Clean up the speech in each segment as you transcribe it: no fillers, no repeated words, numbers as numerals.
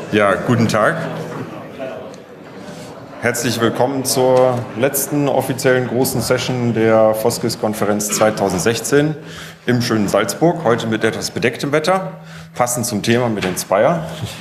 Ja, guten Tag. Herzlich willkommen zur letzten offiziellen großen Session der Foskis-Konferenz 2016 im schönen Salzburg. Heute mit etwas bedecktem Wetter, passend zum Thema mit Inspire.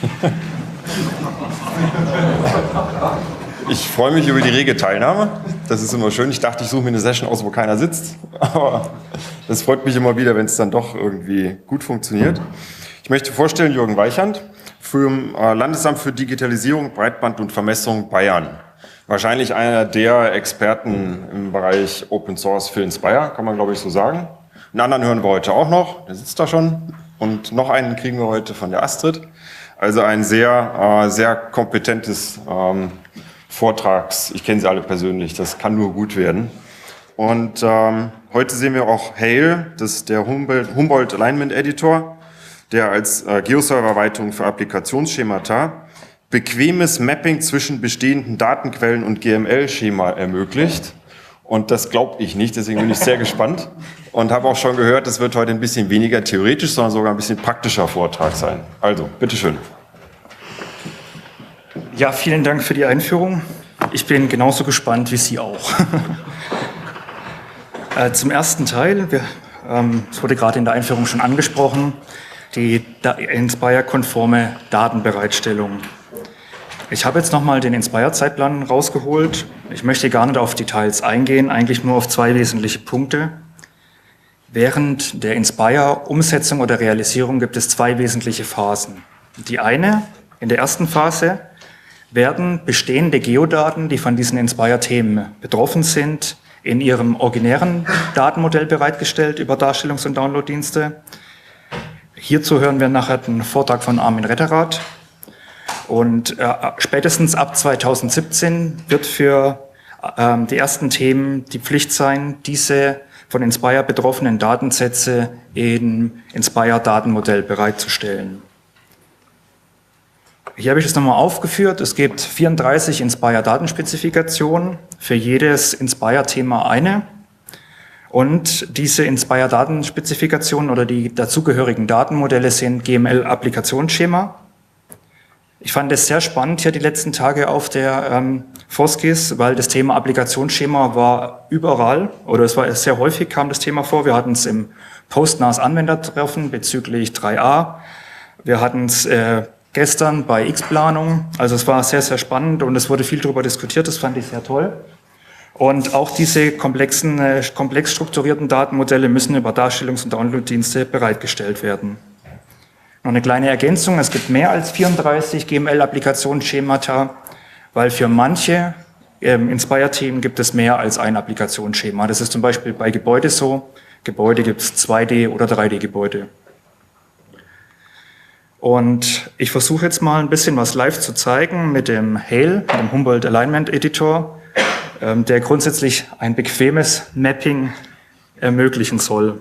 Ich freue mich über die rege Teilnahme. Das ist immer schön. Ich dachte, ich suche mir eine Session aus, wo keiner sitzt. Aber das freut mich immer wieder, wenn es dann doch irgendwie gut funktioniert. Ich möchte vorstellen Jürgen Weichand vom Landesamt für Digitalisierung, Breitband und Vermessung Bayern. Wahrscheinlich einer der Experten im Bereich Open Source für Inspire, kann man glaube ich so sagen. Einen anderen hören wir heute auch noch, der sitzt da schon. Und noch einen kriegen wir heute von der Astrid. Also ein sehr kompetentes Vortrags, ich kenne sie alle persönlich, das kann nur gut werden. Und heute sehen wir auch Hail, das ist der Humboldt Alignment Editor, der als Geoserver-Erweiterung für Applikationsschemata bequemes Mapping zwischen bestehenden Datenquellen und GML-Schema ermöglicht. Und das glaube ich nicht, deswegen bin ich sehr gespannt und habe auch schon gehört, es wird heute ein bisschen weniger theoretisch, sondern sogar ein bisschen praktischer Vortrag sein. Also, bitteschön. Ja, vielen Dank für die Einführung. Ich bin genauso gespannt wie Sie auch. Zum ersten Teil, es wurde gerade in der Einführung schon angesprochen, die Inspire-konforme Datenbereitstellung. Ich habe jetzt nochmal den Inspire-Zeitplan rausgeholt. Ich möchte gar nicht auf Details eingehen, eigentlich nur auf zwei wesentliche Punkte. Während der Inspire-Umsetzung oder Realisierung gibt es zwei wesentliche Phasen. Die eine, in der ersten Phase, werden bestehende Geodaten, die von diesen Inspire-Themen betroffen sind, in ihrem originären Datenmodell bereitgestellt über Darstellungs- und Downloaddienste. Hierzu hören wir nachher einen Vortrag von Armin Retterath. Und spätestens ab 2017 wird für die ersten Themen die Pflicht sein, diese von Inspire betroffenen Datensätze im Inspire-Datenmodell bereitzustellen. Hier habe ich es nochmal aufgeführt. Es gibt 34 Inspire-Datenspezifikationen, für jedes Inspire-Thema eine. Und diese Inspire-Datenspezifikationen oder die dazugehörigen Datenmodelle sind GML-Applikationsschema. Ich fand es sehr spannend hier die letzten Tage auf der Foskis, weil das Thema Applikationsschema war überall oder es war sehr häufig kam das Thema vor. Wir hatten es im Postnas-Anwendertreffen bezüglich 3a. Wir hatten es gestern bei X-Planung. Also es war sehr, sehr spannend und es wurde viel darüber diskutiert. Das fand ich sehr toll. Und auch diese komplex strukturierten Datenmodelle müssen über Darstellungs- und Downloaddienste bereitgestellt werden. Noch eine kleine Ergänzung, es gibt mehr als 34 GML-Applikationsschemata, weil für manche Inspire-Themen gibt es mehr als ein Applikationsschema. Das ist zum Beispiel bei Gebäude so. Gebäude gibt es 2D- oder 3D-Gebäude. Und ich versuche jetzt mal ein bisschen was live zu zeigen mit dem Hail, dem Humboldt Alignment Editor, der grundsätzlich ein bequemes Mapping ermöglichen soll.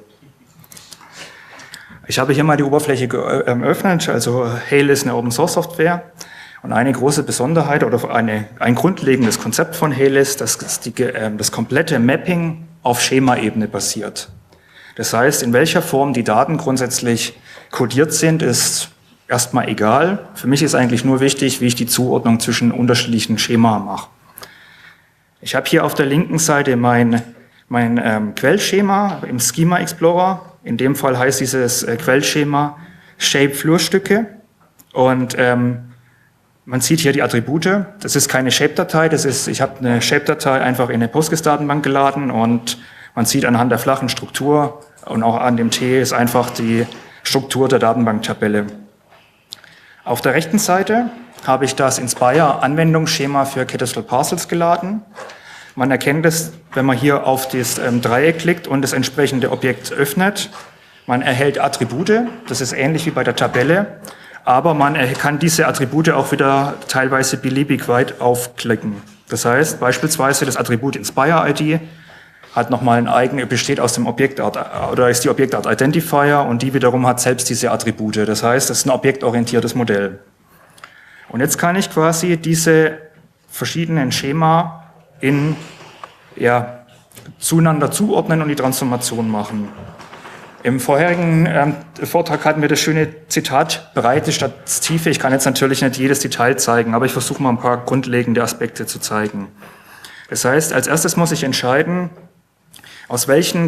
Ich habe hier mal die Oberfläche geöffnet, also Hail ist eine Open-Source-Software und eine große Besonderheit oder ein grundlegendes Konzept von Hail ist, dass das komplette Mapping auf Schemaebene basiert. Das heißt, in welcher Form die Daten grundsätzlich codiert sind, ist erstmal egal. Für mich ist eigentlich nur wichtig, wie ich die Zuordnung zwischen unterschiedlichen Schema mache. Ich habe hier auf der linken Seite mein Quellschema im Schema Explorer. In dem Fall heißt dieses Quellschema Shape-Flurstücke. Und man sieht hier die Attribute. Das ist keine Shape-Datei. Ich habe eine Shape-Datei einfach in eine Postgres-Datenbank geladen und man sieht anhand der flachen Struktur und auch an dem T ist einfach die Struktur der Datenbanktabelle. Auf der rechten Seite habe ich das Inspire-Anwendungsschema für Cadastral Parcels geladen. Man erkennt es, wenn man hier auf das Dreieck klickt und das entsprechende Objekt öffnet. Man erhält Attribute, das ist ähnlich wie bei der Tabelle, aber man kann diese Attribute auch wieder teilweise beliebig weit aufklicken. Das heißt beispielsweise das Attribut Inspire-ID hat nochmal besteht aus dem Objektart oder ist die Objektart Identifier und die wiederum hat selbst diese Attribute. Das heißt, das ist ein objektorientiertes Modell. Und jetzt kann ich quasi diese verschiedenen Schema zueinander zuordnen und die Transformation machen. Im vorherigen Vortrag hatten wir das schöne Zitat, Breite statt Tiefe. Ich kann jetzt natürlich nicht jedes Detail zeigen, aber ich versuche mal ein paar grundlegende Aspekte zu zeigen. Das heißt, als erstes muss ich entscheiden, aus welchen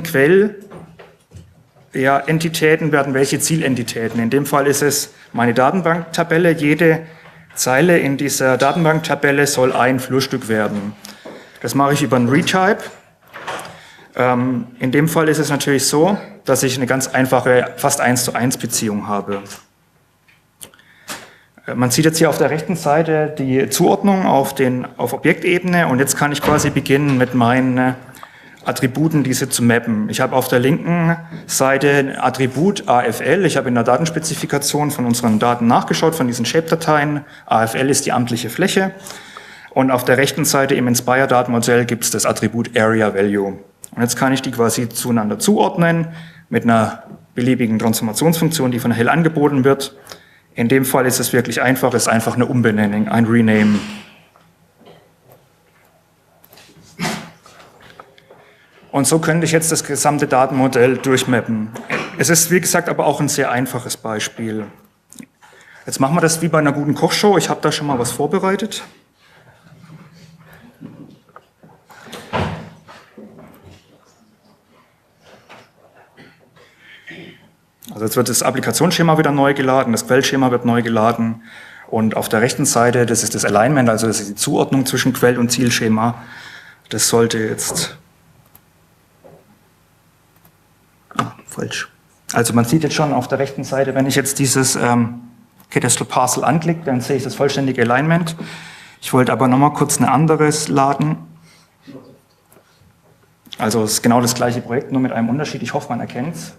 Entitäten werden welche Zielentitäten. In dem Fall ist es meine Datenbanktabelle. Jede Zeile in dieser Datenbanktabelle soll ein Flurstück werden. Das mache ich über einen Retype. In dem Fall ist es natürlich so, dass ich eine ganz einfache, fast 1:1 Beziehung habe. Man sieht jetzt hier auf der rechten Seite die Zuordnung auf Objektebene und jetzt kann ich quasi beginnen mit meinen Attributen, diese zu mappen. Ich habe auf der linken Seite ein Attribut AFL. Ich habe in der Datenspezifikation von unseren Daten nachgeschaut, von diesen Shape-Dateien. AFL ist die amtliche Fläche. Und auf der rechten Seite im Inspire-Datenmodell gibt es das Attribut Area Value. Und jetzt kann ich die quasi zueinander zuordnen mit einer beliebigen Transformationsfunktion, die von Hell angeboten wird. In dem Fall ist es wirklich einfach, es ist einfach eine Umbenennung, ein Rename. Und so könnte ich jetzt das gesamte Datenmodell durchmappen. Es ist, wie gesagt, aber auch ein sehr einfaches Beispiel. Jetzt machen wir das wie bei einer guten Kochshow. Ich habe da schon mal was vorbereitet. Also jetzt wird das Applikationsschema wieder neu geladen, das Quellschema wird neu geladen und auf der rechten Seite, das ist das Alignment, also das ist die Zuordnung zwischen Quell- und Zielschema. Das sollte jetzt... falsch. Also man sieht jetzt schon auf der rechten Seite, wenn ich jetzt dieses Cadastral Parcel anklicke, dann sehe ich das vollständige Alignment. Ich wollte aber nochmal kurz ein anderes laden. Also es ist genau das gleiche Projekt, nur mit einem Unterschied. Ich hoffe, man erkennt es.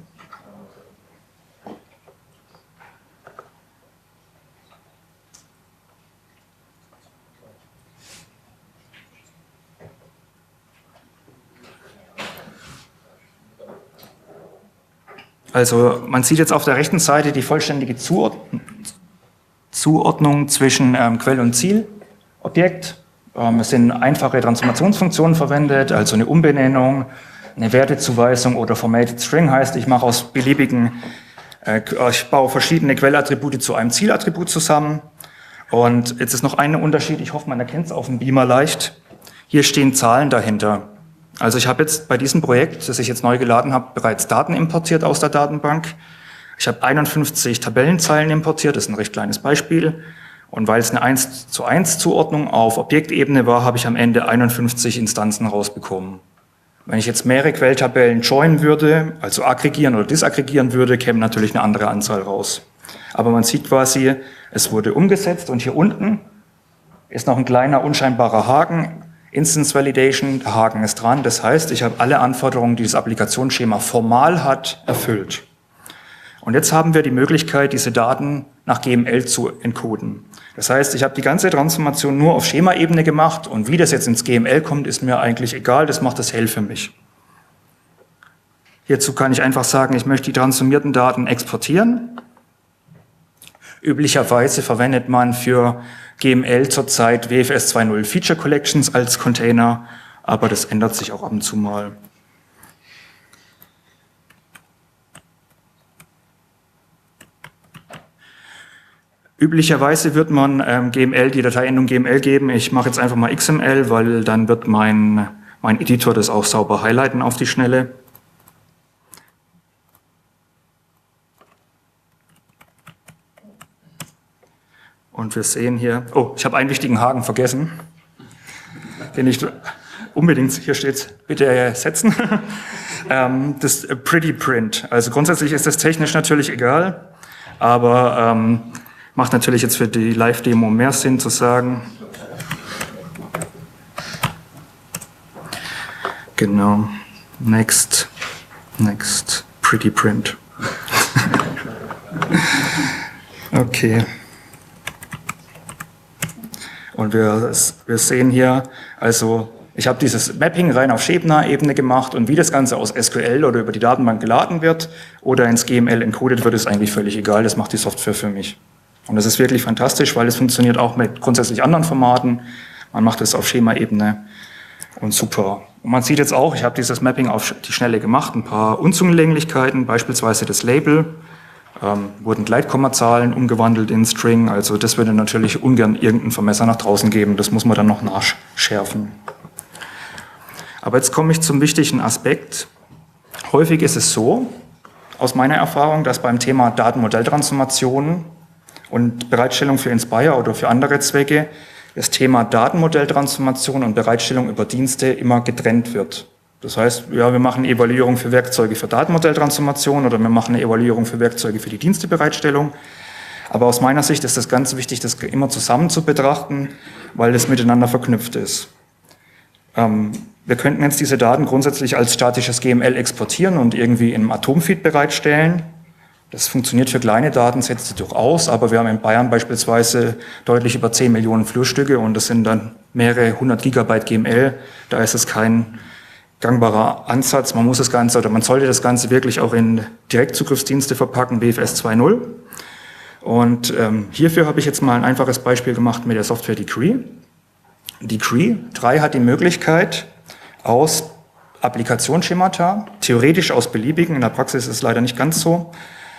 Also man sieht jetzt auf der rechten Seite die vollständige Zuordnung zwischen Quell- und Zielobjekt. Es sind einfache Transformationsfunktionen verwendet, also eine Umbenennung, eine Wertezuweisung oder Formatted String heißt, ich mache aus ich baue verschiedene Quellattribute zu einem Zielattribut zusammen. Und jetzt ist noch ein Unterschied, ich hoffe, man erkennt es auf dem Beamer leicht. Hier stehen Zahlen dahinter. Also ich habe jetzt bei diesem Projekt, das ich jetzt neu geladen habe, bereits Daten importiert aus der Datenbank. Ich habe 51 Tabellenzeilen importiert, das ist ein recht kleines Beispiel. Und weil es eine 1:1 Zuordnung auf Objektebene war, habe ich am Ende 51 Instanzen rausbekommen. Wenn ich jetzt mehrere Quelltabellen joinen würde, also aggregieren oder disaggregieren würde, käme natürlich eine andere Anzahl raus. Aber man sieht quasi, es wurde umgesetzt und hier unten ist noch ein kleiner unscheinbarer Haken. Instance Validation, der Haken ist dran. Das heißt, ich habe alle Anforderungen, die das Applikationsschema formal hat, erfüllt. Und jetzt haben wir die Möglichkeit, diese Daten nach GML zu encoden. Das heißt, ich habe die ganze Transformation nur auf Schemaebene gemacht und wie das jetzt ins GML kommt, ist mir eigentlich egal, das macht das Hell für mich. Hierzu kann ich einfach sagen, ich möchte die transformierten Daten exportieren. Üblicherweise verwendet man für GML zurzeit WFS 2.0 Feature Collections als Container, aber das ändert sich auch ab und zu mal. Üblicherweise wird man die Dateiendung GML geben. Ich mache jetzt einfach mal XML, weil dann wird mein Editor das auch sauber highlighten auf die Schnelle. Und wir sehen hier, oh, ich habe einen wichtigen Haken vergessen, den ich unbedingt, hier steht, bitte setzen. Das Pretty Print. Also grundsätzlich ist das technisch natürlich egal, aber macht natürlich jetzt für die Live-Demo mehr Sinn zu sagen. Genau. Next, Pretty Print. Okay. Und wir sehen hier, also ich habe dieses Mapping rein auf Shape-Ebene gemacht und wie das Ganze aus SQL oder über die Datenbank geladen wird oder ins GML encoded wird, ist eigentlich völlig egal. Das macht die Software für mich. Und das ist wirklich fantastisch, weil es funktioniert auch mit grundsätzlich anderen Formaten. Man macht es auf Schema-Ebene und super. Und man sieht jetzt auch, ich habe dieses Mapping auf die Schnelle gemacht, ein paar Unzulänglichkeiten, beispielsweise das Label, wurden Gleitkommazahlen umgewandelt in String, also das würde natürlich ungern irgendein Vermesser nach draußen geben, das muss man dann noch nachschärfen. Aber jetzt komme ich zum wichtigen Aspekt. Häufig ist es so, aus meiner Erfahrung, dass beim Thema Datenmodelltransformation und Bereitstellung für Inspire oder für andere Zwecke das Thema Datenmodelltransformation und Bereitstellung über Dienste immer getrennt wird. Das heißt, ja, wir machen eine Evaluierung für Werkzeuge für Datenmodelltransformation oder wir machen eine Evaluierung für Werkzeuge für die Dienstebereitstellung. Aber aus meiner Sicht ist es ganz wichtig, das immer zusammen zu betrachten, weil das miteinander verknüpft ist. Wir könnten jetzt diese Daten grundsätzlich als statisches GML exportieren und irgendwie im Atomfeed bereitstellen. Das funktioniert für kleine Datensätze durchaus, aber wir haben in Bayern beispielsweise deutlich über 10 Millionen Flurstücke und das sind dann mehrere 100 Gigabyte GML. Da ist es kein gangbarer Ansatz. Man muss das Ganze oder man sollte das Ganze wirklich auch in Direktzugriffsdienste verpacken, BFS 2.0. Und hierfür habe ich jetzt mal ein einfaches Beispiel gemacht mit der Software Decree. Decree 3 hat die Möglichkeit, aus Applikationsschemata, theoretisch aus beliebigen, in der Praxis ist es leider nicht ganz so,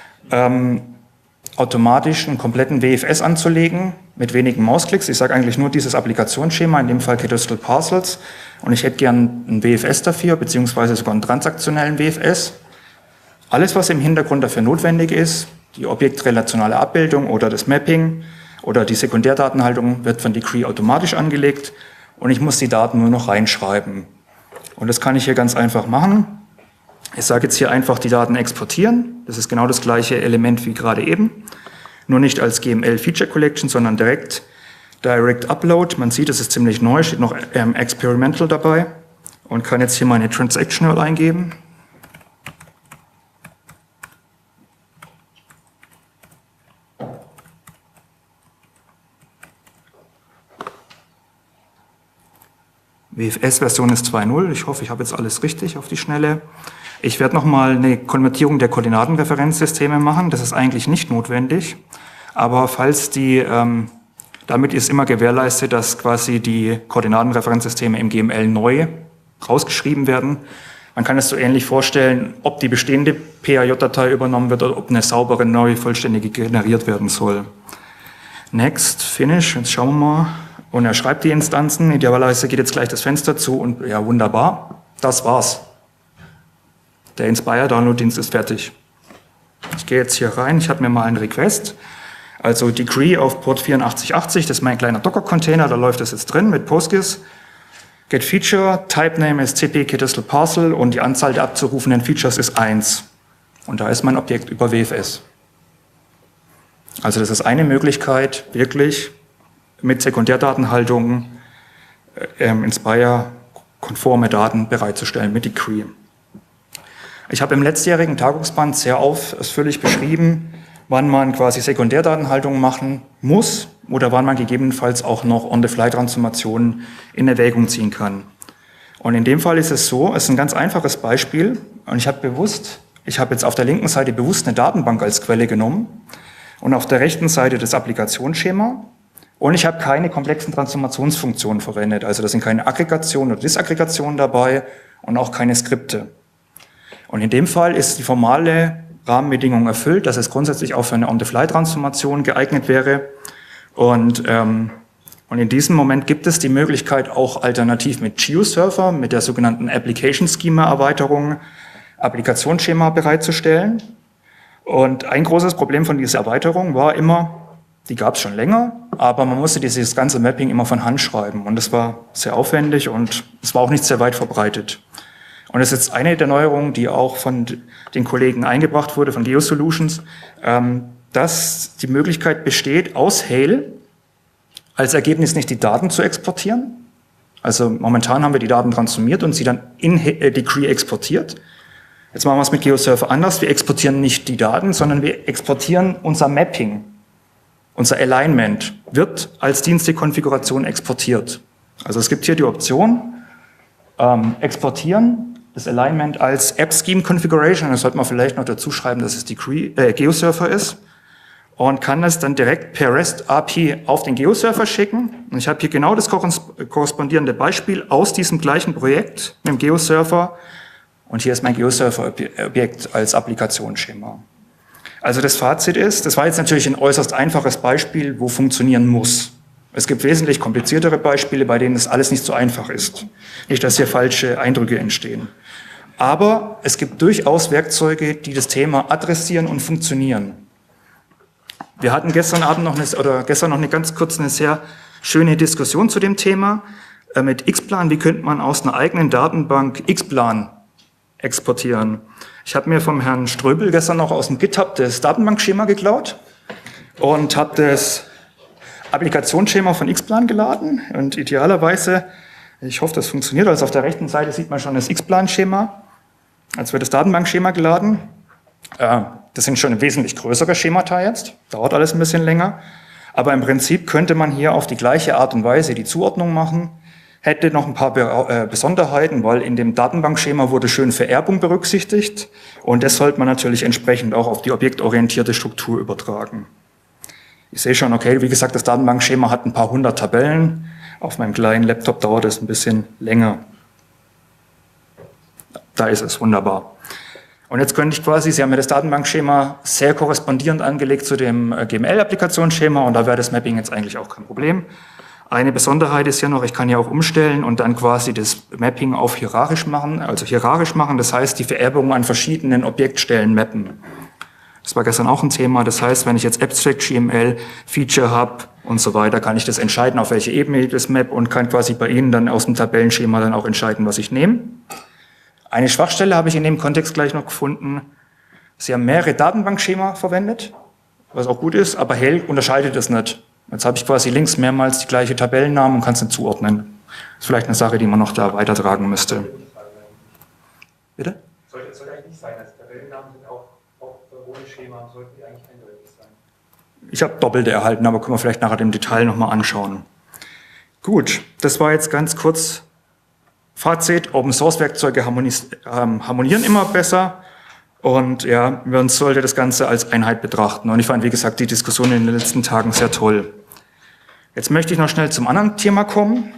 automatisch einen kompletten WFS anzulegen mit wenigen Mausklicks. Ich sage eigentlich nur dieses Applikationsschema, in dem Fall Cadastral Parcels. Und ich hätte gern einen WFS dafür, beziehungsweise sogar einen transaktionellen WFS. Alles, was im Hintergrund dafür notwendig ist, die objektrelationale Abbildung oder das Mapping oder die Sekundärdatenhaltung wird von Decree automatisch angelegt und ich muss die Daten nur noch reinschreiben. Und das kann ich hier ganz einfach machen. Ich sage jetzt hier einfach die Daten exportieren. Das ist genau das gleiche Element wie gerade eben. Nur nicht als GML Feature Collection, sondern Direct Upload. Man sieht, es ist ziemlich neu, steht noch Experimental dabei. Und kann jetzt hier meine Transactional eingeben. WFS-Version ist 2.0. Ich hoffe, ich habe jetzt alles richtig auf die Schnelle. Ich werde nochmal eine Konvertierung der Koordinatenreferenzsysteme machen. Das ist eigentlich nicht notwendig. Aber falls damit ist immer gewährleistet, dass quasi die Koordinatenreferenzsysteme im GML neu rausgeschrieben werden. Man kann es so ähnlich vorstellen, ob die bestehende PAJ-Datei übernommen wird oder ob eine saubere, neue, vollständige generiert werden soll. Next, Finish. Jetzt schauen wir mal. Und er schreibt die Instanzen, idealerweise geht jetzt gleich das Fenster zu und ja, wunderbar, das war's. Der Inspire-Download-Dienst ist fertig. Ich gehe jetzt hier rein, ich habe mir mal einen Request, also Decree auf Port 8480, das ist mein kleiner Docker-Container, da läuft das jetzt drin mit Postgres. Get Feature, Type Name ist CP Cadastral Parcel und die Anzahl der abzurufenden Features ist 1. Und da ist mein Objekt über WFS. Also das ist eine Möglichkeit, wirklich mit Sekundärdatenhaltung Inspire-konforme Daten bereitzustellen mit Decree. Ich habe im letztjährigen Tagungsband sehr ausführlich beschrieben, wann man quasi Sekundärdatenhaltung machen muss oder wann man gegebenenfalls auch noch On-the-Fly-Transformationen in Erwägung ziehen kann. Und in dem Fall ist es so, es ist ein ganz einfaches Beispiel und ich habe jetzt auf der linken Seite bewusst eine Datenbank als Quelle genommen und auf der rechten Seite das Applikationsschema. Und ich habe keine komplexen Transformationsfunktionen verwendet. Also da sind keine Aggregationen oder Disaggregationen dabei und auch keine Skripte. Und in dem Fall ist die formale Rahmenbedingung erfüllt, dass es grundsätzlich auch für eine On-the-Fly-Transformation geeignet wäre. Und in diesem Moment gibt es die Möglichkeit, auch alternativ mit GeoServer, mit der sogenannten Application Schema-Erweiterung, Applikationsschema bereitzustellen. Und ein großes Problem von dieser Erweiterung war immer, die gab es schon länger, aber man musste dieses ganze Mapping immer von Hand schreiben. Und das war sehr aufwendig und es war auch nicht sehr weit verbreitet. Und das ist jetzt eine der Neuerungen, die auch von den Kollegen eingebracht wurde, von GeoSolutions, dass die Möglichkeit besteht, aus Hail als Ergebnis nicht die Daten zu exportieren. Also momentan haben wir die Daten transformiert und sie dann in Decree exportiert. Jetzt machen wir es mit GeoServer anders. Wir exportieren nicht die Daten, sondern wir exportieren unser Mapping. Unser Alignment wird als Dienstekonfiguration exportiert. Also es gibt hier die Option, exportieren, das Alignment als App Scheme Configuration, das sollte man vielleicht noch dazu schreiben, dass es GeoServer ist, und kann das dann direkt per REST API auf den GeoServer schicken Und ich habe hier genau das korrespondierende Beispiel aus diesem gleichen Projekt mit dem GeoSurfer. Und hier ist mein GeoSurfer-Objekt als Applikationsschema. Also das Fazit ist, das war jetzt natürlich ein äußerst einfaches Beispiel, wo funktionieren muss. Es gibt wesentlich kompliziertere Beispiele, bei denen das alles nicht so einfach ist. Nicht, dass hier falsche Eindrücke entstehen. Aber es gibt durchaus Werkzeuge, die das Thema adressieren und funktionieren. Wir hatten gestern noch eine ganz kurz eine sehr schöne Diskussion zu dem Thema mit Xplan. Wie könnte man aus einer eigenen Datenbank Xplan exportieren? Ich habe mir vom Herrn Ströbel gestern noch aus dem GitHub das Datenbankschema geklaut und habe das Applikationsschema von Xplan geladen. Und idealerweise, ich hoffe, das funktioniert, also auf der rechten Seite sieht man schon das Xplan-Schema, als wird das Datenbankschema geladen. Das sind schon wesentlich größere Schemata jetzt, dauert alles ein bisschen länger. Aber im Prinzip könnte man hier auf die gleiche Art und Weise die Zuordnung machen, hätte noch ein paar Besonderheiten, weil in dem Datenbankschema wurde schön Vererbung berücksichtigt und das sollte man natürlich entsprechend auch auf die objektorientierte Struktur übertragen. Ich sehe schon, okay, wie gesagt, das Datenbankschema hat ein paar hundert Tabellen. Auf meinem kleinen Laptop dauert es ein bisschen länger. Da ist es, wunderbar. Und jetzt könnte ich quasi, Sie haben mir das Datenbankschema sehr korrespondierend angelegt zu dem GML-Applikationsschema und da wäre das Mapping jetzt eigentlich auch kein Problem. Eine Besonderheit ist ja noch, ich kann ja auch umstellen und dann quasi das Mapping auf hierarchisch machen, also hierarchisch machen, das heißt die Vererbung an verschiedenen Objektstellen mappen. Das war gestern auch ein Thema, das heißt, wenn ich jetzt Abstract GML, Feature habe und so weiter, kann ich das entscheiden, auf welche Ebene ich das map und kann quasi bei Ihnen dann aus dem Tabellenschema dann auch entscheiden, was ich nehme. Eine Schwachstelle habe ich in dem Kontext gleich noch gefunden. Sie haben mehrere Datenbankschema verwendet, was auch gut ist, aber Hail unterscheidet das nicht. Jetzt habe ich quasi links mehrmals die gleiche Tabellennamen und kann es nicht zuordnen. Das ist vielleicht eine Sache, die man noch da weitertragen müsste. Bitte? Sollte eigentlich nicht sein. Also Tabellennamen sind auch ohne Schema, sollten die eigentlich eindeutig sein. Ich habe Doppelte erhalten, aber können wir vielleicht nachher im Detail nochmal anschauen. Gut, das war jetzt ganz kurz Fazit. Open-Source-Werkzeuge harmonieren immer besser. Und ja, man sollte das Ganze als Einheit betrachten. Und ich fand, wie gesagt, die Diskussion in den letzten Tagen sehr toll. Jetzt möchte ich noch schnell zum anderen Thema kommen.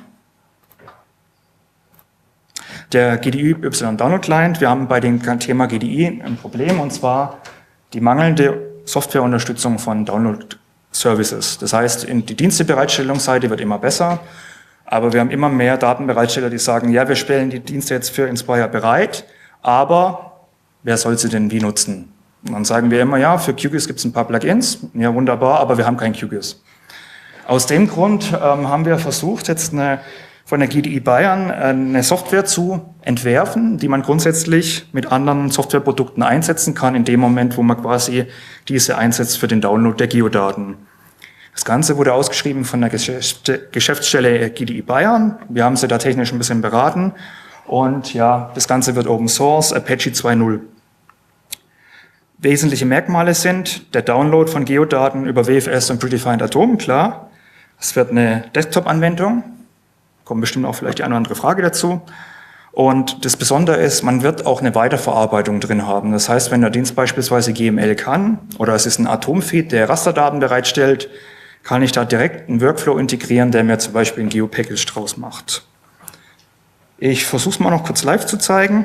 Der GDI Y Download Client. Wir haben bei dem Thema GDI ein Problem, und zwar die mangelnde Softwareunterstützung von Download Services. Das heißt, die Dienstebereitstellungsseite wird immer besser, aber wir haben immer mehr Datenbereitsteller, die sagen, ja, wir stellen die Dienste jetzt für Inspire bereit, aber wer soll sie denn wie nutzen? Und dann sagen wir immer, ja, für QGIS gibt es ein paar Plugins, ja wunderbar, aber wir haben kein QGIS. Aus dem Grund haben wir versucht, jetzt von der GDI Bayern eine Software zu entwerfen, die man grundsätzlich mit anderen Softwareprodukten einsetzen kann, in dem Moment, wo man quasi diese einsetzt für den Download der Geodaten. Das Ganze wurde ausgeschrieben von der Geschäftsstelle GDI Bayern. Wir haben sie da technisch ein bisschen beraten. Und ja, das Ganze wird Open Source, Apache 2.0. Wesentliche Merkmale sind der Download von Geodaten über WFS und Predefined Atom, klar. Es wird eine Desktop-Anwendung. Kommt bestimmt auch vielleicht die eine oder andere Frage dazu. Und das Besondere ist, man wird auch eine Weiterverarbeitung drin haben. Das heißt, wenn der Dienst beispielsweise GML kann oder es ist ein Atom-Feed, der Rasterdaten bereitstellt, kann ich da direkt einen Workflow integrieren, der mir zum Beispiel ein Geopackage draus macht. Ich versuche es mal noch kurz live zu zeigen.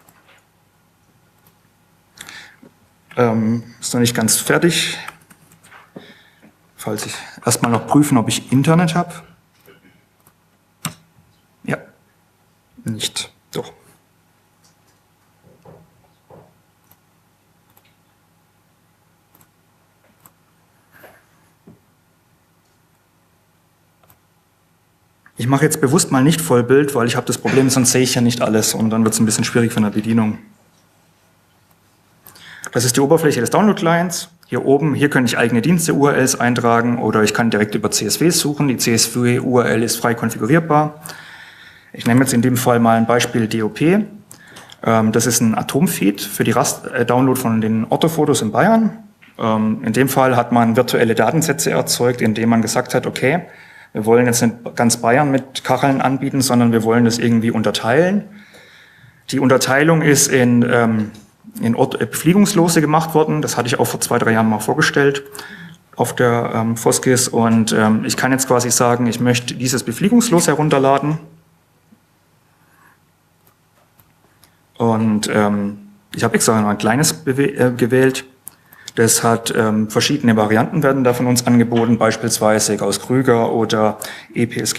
Ist noch nicht ganz fertig. Falls ich erstmal noch prüfen, ob ich Internet habe. Ja, nicht. Doch. Ich mache jetzt bewusst mal nicht Vollbild, weil ich habe das Problem, sonst sehe ich ja nicht alles und dann wird es ein bisschen schwierig von der Bedienung. Das ist die Oberfläche des Download-Clients. Hier oben, hier kann ich eigene Dienste-URLs eintragen oder ich kann direkt über CSV suchen. Die CSV-URL ist frei konfigurierbar. Ich nehme jetzt in dem Fall mal ein Beispiel DOP. Das ist ein Atom-Feed für die Download von den Orthofotos in Bayern. In dem Fall hat man virtuelle Datensätze erzeugt, indem man gesagt hat, okay, wir wollen jetzt nicht ganz Bayern mit Kacheln anbieten, sondern wir wollen das irgendwie unterteilen. Die Unterteilung ist in Befliegungslose gemacht worden. Das hatte ich auch vor 2-3 Jahren mal vorgestellt. auf der Foskis und ich kann jetzt quasi sagen, ich möchte dieses befliegungslos herunterladen. Und ich habe extra noch ein kleines gewählt. Das hat verschiedene Varianten werden da von uns angeboten, beispielsweise Gauss-Krüger oder ETS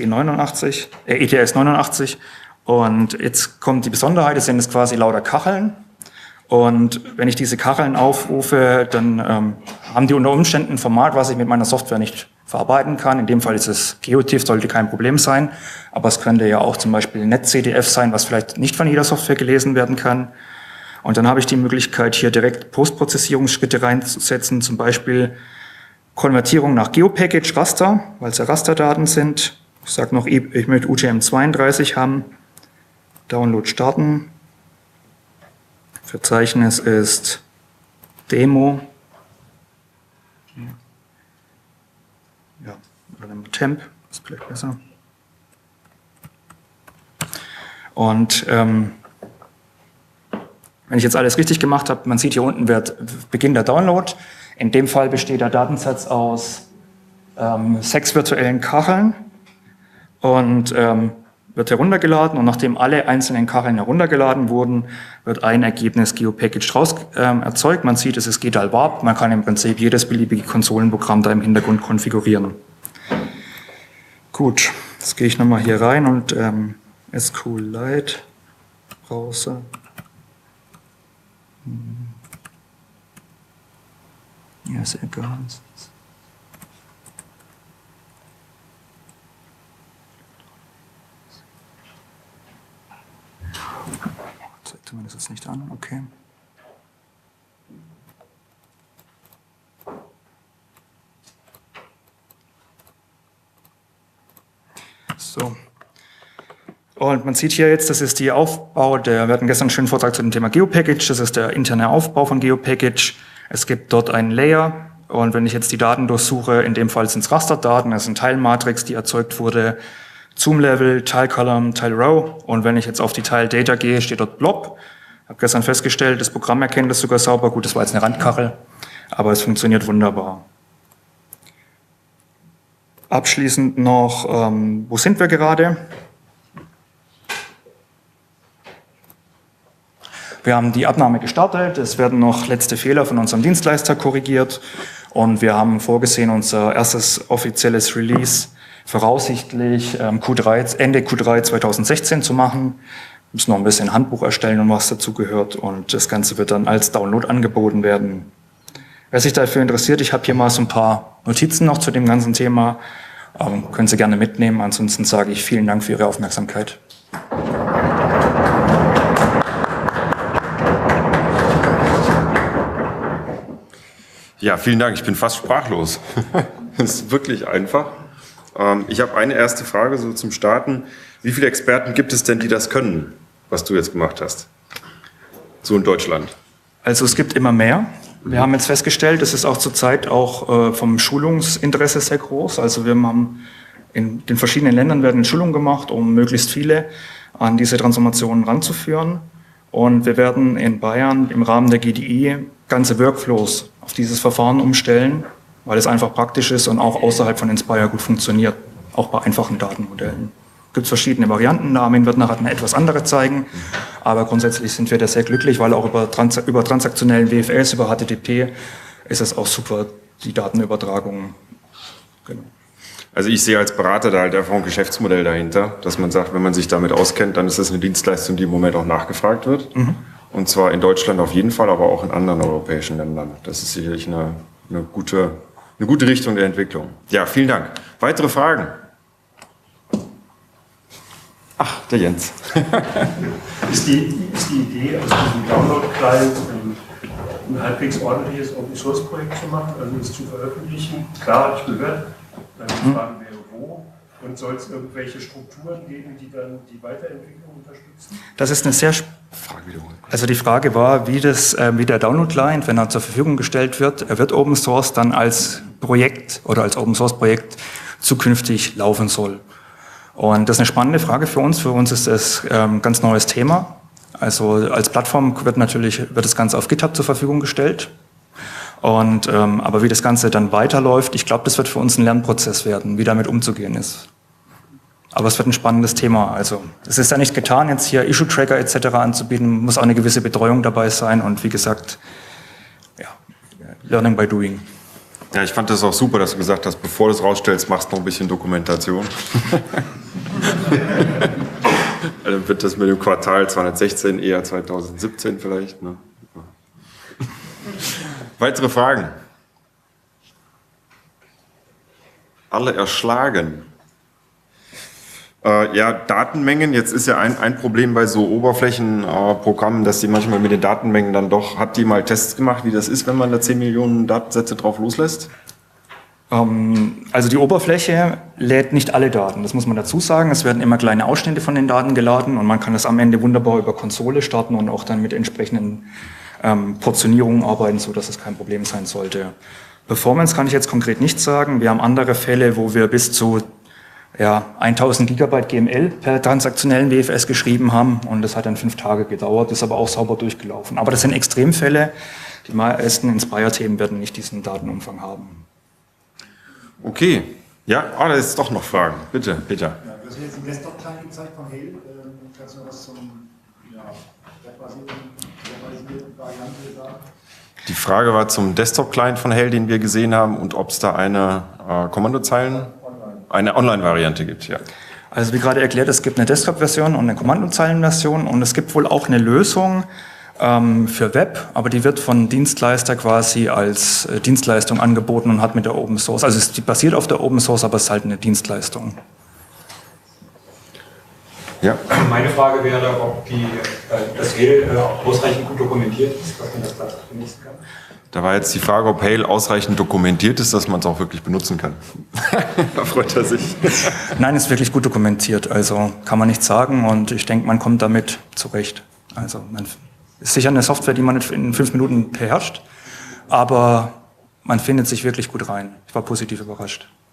89. Und jetzt kommt die Besonderheit, es sind jetzt quasi lauter Kacheln. Und wenn ich diese Kacheln aufrufe, dann haben die unter Umständen ein Format, was ich mit meiner Software nicht verarbeiten kann. In dem Fall ist es GeoTIFF, sollte kein Problem sein. Aber es könnte ja auch zum Beispiel NetCDF sein, was vielleicht nicht von jeder Software gelesen werden kann. Und dann habe ich die Möglichkeit, hier direkt Postprozessierungsschritte reinzusetzen, zum Beispiel Konvertierung nach GeoPackage Raster, weil es ja Rasterdaten sind. Ich sage noch, ich möchte UTM-32 haben. Download starten. Verzeichnis ist Demo. Ja, oder nehmen wir Temp, ist vielleicht besser. Und wenn ich jetzt alles richtig gemacht habe, man sieht hier unten beginnt der Download. In dem Fall besteht der Datensatz aus 6 virtuellen Kacheln und wird heruntergeladen. Und nachdem alle einzelnen Kacheln heruntergeladen wurden, wird ein Ergebnis GeoPackage raus erzeugt. Man sieht, es ist GDAL-Warp. Man kann im Prinzip jedes beliebige Konsolenprogramm da im Hintergrund konfigurieren. Gut, jetzt gehe ich nochmal hier rein und SQLite Browser. Ja, ist egal. Zeigt zumindest jetzt nicht an, okay. So. Und man sieht hier jetzt, das ist die Aufbau, wir hatten gestern einen schönen Vortrag zu dem Thema GeoPackage, das ist der interne Aufbau von GeoPackage. Es gibt dort einen Layer und wenn ich jetzt die Daten durchsuche, in dem Fall sind es Rasterdaten, das ist eine Teilmatrix, die erzeugt wurde, Zoom-Level, Tile-Column, Tile-Row und wenn ich jetzt auf die Tile-Data gehe, steht dort Blob. Ich habe gestern festgestellt, das Programm erkennt das sogar sauber, gut, das war jetzt eine Randkachel, aber es funktioniert wunderbar. Abschließend noch, wo sind wir gerade? Wir haben die Abnahme gestartet, es werden noch letzte Fehler von unserem Dienstleister korrigiert und wir haben vorgesehen, unser erstes offizielles Release voraussichtlich Ende Q3 2016 zu machen. Wir müssen noch ein bisschen Handbuch erstellen und was dazu gehört und das Ganze wird dann als Download angeboten werden. Wer sich dafür interessiert, ich habe hier mal so ein paar Notizen noch zu dem ganzen Thema, können Sie gerne mitnehmen, ansonsten sage ich vielen Dank für Ihre Aufmerksamkeit. Ja, vielen Dank. Ich bin fast sprachlos. Das ist wirklich einfach. Ich habe eine erste Frage so zum Starten. Wie viele Experten gibt es denn, die das können, was du jetzt gemacht hast? So in Deutschland. Also es gibt immer mehr. Wir haben jetzt festgestellt, es ist auch zurzeit auch vom Schulungsinteresse sehr groß. Also wir haben in den verschiedenen Ländern werden Schulungen gemacht, um möglichst viele an diese Transformationen ranzuführen. Und wir werden in Bayern im Rahmen der GDI ganze Workflows auf dieses Verfahren umstellen, weil es einfach praktisch ist und auch außerhalb von Inspire gut funktioniert, auch bei einfachen Datenmodellen. Es gibt verschiedene Varianten, Armin wird nachher eine etwas andere zeigen, aber grundsätzlich sind wir da sehr glücklich, weil auch über transaktionellen WFLs, über HTTP ist es auch super, die Datenübertragung. Genau. Also ich sehe als Berater da halt einfach ein Geschäftsmodell dahinter, dass man sagt, wenn man sich damit auskennt, dann ist das eine Dienstleistung, die im Moment auch nachgefragt wird. Mhm. Und zwar in Deutschland auf jeden Fall, aber auch in anderen europäischen Ländern. Das ist sicherlich eine gute Richtung der Entwicklung. Ja, vielen Dank. Weitere Fragen? Ach, der Jens. Ist die Idee, aus diesem Download-Client ein halbwegs ordentliches Open-Source-Projekt zu machen, also es zu veröffentlichen? Klar, habe ich gehört. Die Frage wäre, wo? Und soll es irgendwelche Strukturen geben, die dann die Weiterentwicklung unterstützen? Das ist eine sehr Also die Frage war, wie der Download-Client, wenn er zur Verfügung gestellt wird, er wird Open Source dann als Projekt oder als Open Source Projekt zukünftig laufen soll. Und das ist eine spannende Frage für uns. Für uns ist das ein ganz neues Thema. Also als Plattform wird das Ganze auf GitHub zur Verfügung gestellt. Und, aber wie das Ganze dann weiterläuft, ich glaube, das wird für uns ein Lernprozess werden, wie damit umzugehen ist. Aber es wird ein spannendes Thema. Also es ist ja nicht getan, jetzt hier Issue-Tracker etc. anzubieten, muss auch eine gewisse Betreuung dabei sein und wie gesagt, ja, Learning by Doing. Ja, ich fand das auch super, dass du gesagt hast, bevor du es rausstellst, machst du noch ein bisschen Dokumentation. Dann wird das mit dem Quartal 216 eher 2017 vielleicht. Ne? Weitere Fragen? Alle erschlagen. Ja, Datenmengen. Jetzt ist ja ein Problem bei so Oberflächenprogrammen, dass die manchmal mit den Datenmengen dann doch, habt ihr mal Tests gemacht, wie das ist, wenn man da 10 Millionen Datensätze drauf loslässt? Also die Oberfläche lädt nicht alle Daten, das muss man dazu sagen. Es werden immer kleine Ausschnitte von den Daten geladen und man kann das am Ende wunderbar über Konsole starten und auch dann mit entsprechenden Portionierungen arbeiten, sodass es kein Problem sein sollte. Performance kann ich jetzt konkret nicht sagen. Wir haben andere Fälle, wo wir bis zu 1000 Gigabyte GML per transaktionellen WFS geschrieben haben und das hat dann 5 Tage gedauert, ist aber auch sauber durchgelaufen. Aber das sind Extremfälle. Die meisten Inspire-Themen werden nicht diesen Datenumfang haben. Okay. Ja, da ist doch noch Fragen. Bitte, Peter. Ja, du hast jetzt den Desktop-Client gezeigt von Hail. Kannst du was zum webbasierten Variante sagen? Die Frage war zum Desktop-Client von Hail, den wir gesehen haben und ob es da eine eine Online-Variante gibt. Ja. Also wie gerade erklärt, es gibt eine Desktop-Version und eine Kommandozeilen-Version und es gibt wohl auch eine Lösung für Web, aber die wird von Dienstleister quasi als Dienstleistung angeboten und hat mit der Open Source, also die basiert auf der Open Source, aber es ist halt eine Dienstleistung. Ja. Meine Frage wäre, ob das Hail ausreichend gut dokumentiert ist, dass man das da benutzen kann. Da war jetzt die Frage, ob Hail ausreichend dokumentiert ist, dass man es auch wirklich benutzen kann. Da freut er sich. Nein, ist wirklich gut dokumentiert, also kann man nicht sagen und ich denke, man kommt damit zurecht. Also ist sicher eine Software, die man nicht in 5 Minuten beherrscht, aber man findet sich wirklich gut rein. Ich war positiv überrascht.